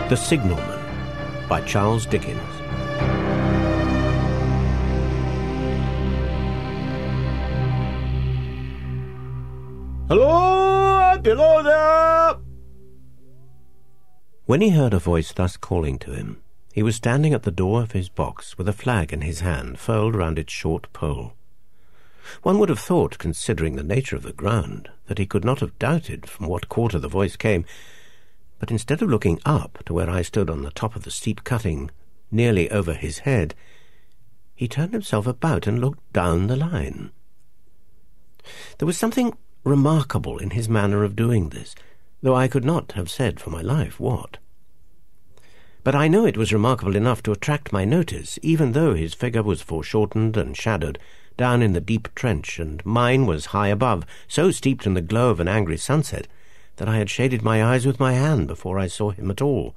The Signalman by Charles Dickens. Hello, below there! When he heard a voice thus calling to him, he was standing at the door of his box with a flag in his hand furled round its short pole. One would have thought, considering the nature of the ground, that he could not have doubted from what quarter the voice came, but instead of looking up to where I stood on the top of the steep cutting, nearly over his head, he turned himself about and looked down the line. There was something remarkable in his manner of doing this, though I could not have said for my life what. But I know it was remarkable enough to attract my notice, even though his figure was foreshortened and shadowed down in the deep trench, and mine was high above, so steeped in the glow of an angry sunset that I had shaded my eyes with my hand before I saw him at all.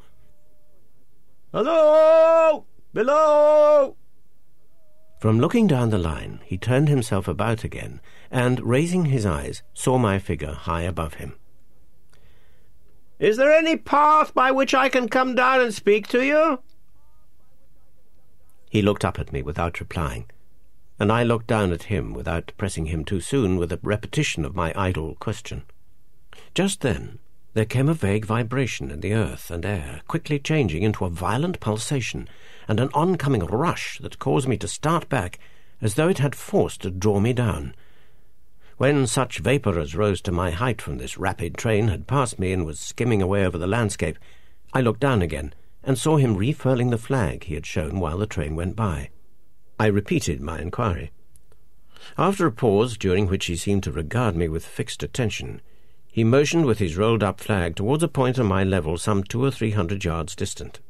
Hello! Below! From looking down the line, he turned himself about again, and, raising his eyes, saw my figure high above him. Is there any path by which I can come down and speak to you? He looked up at me without replying, and I looked down at him without pressing him too soon with a repetition of my idle question. Just then there came a vague vibration in the earth and air, quickly changing into a violent pulsation, and an oncoming rush that caused me to start back as though it had force to draw me down. When such vapour as rose to my height from this rapid train had passed me and was skimming away over the landscape, I looked down again and saw him refurling the flag he had shown while the train went by. I repeated my inquiry. After a pause, during which he seemed to regard me with fixed attention, he motioned with his rolled-up flag towards a point on my level some 200 or 300 yards distant.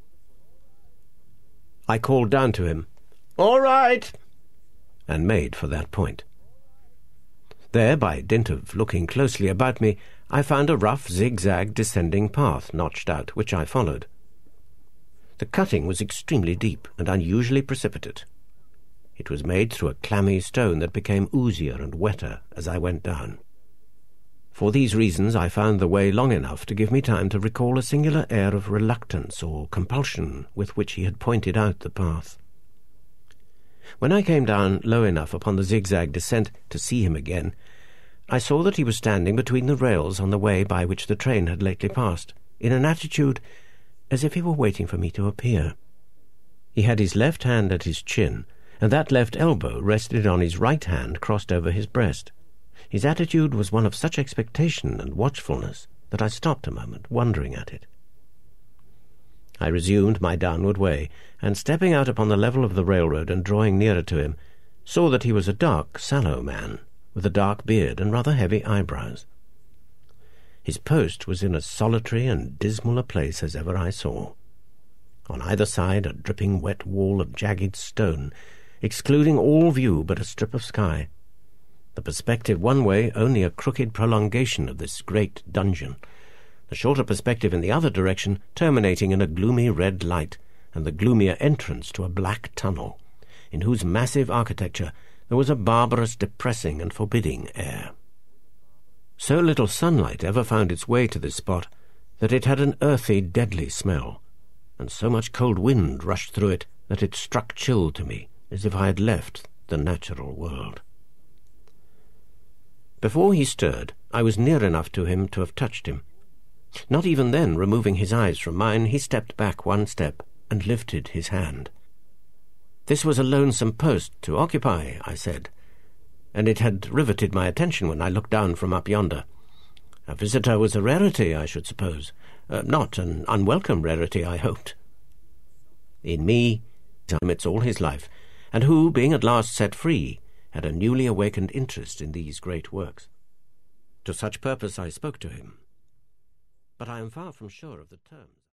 I called down to him, "All right," and made for that point. There, by dint of looking closely about me, I found a rough, zigzag, descending path notched out, which I followed. The cutting was extremely deep and unusually precipitate. It was made through a clammy stone that became oozier and wetter as I went down. For these reasons I found the way long enough to give me time to recall a singular air of reluctance or compulsion with which he had pointed out the path. When I came down low enough upon the zigzag descent to see him again, I saw that he was standing between the rails on the way by which the train had lately passed, in an attitude as if he were waiting for me to appear. He had his left hand at his chin, and that left elbow rested on his right hand crossed over his breast. His attitude was one of such expectation and watchfulness that I stopped a moment, wondering at it. I resumed my downward way, and stepping out upon the level of the railroad and drawing nearer to him, saw that he was a dark, sallow man, with a dark beard and rather heavy eyebrows. His post was in as solitary and dismal a place as ever I saw. On either side a dripping wet wall of jagged stone, excluding all view but a strip of sky. The perspective one way only a crooked prolongation of this great dungeon, the shorter perspective in the other direction terminating in a gloomy red light, and the gloomier entrance to a black tunnel, in whose massive architecture there was a barbarous, depressing, and forbidding air. So little sunlight ever found its way to this spot that it had an earthy, deadly smell, and so much cold wind rushed through it that it struck chill to me, as if I had left the natural world. Before he stirred, I was near enough to him to have touched him. Not even then, removing his eyes from mine, he stepped back one step and lifted his hand. This was a lonesome post to occupy, I said, and it had riveted my attention when I looked down from up yonder. A visitor was a rarity, I should suppose, not an unwelcome rarity, I hoped. In me, amidst all his life, and who, being at last set free, had a newly awakened interest in these great works. To such purpose I spoke to him, but I am far from sure of the terms.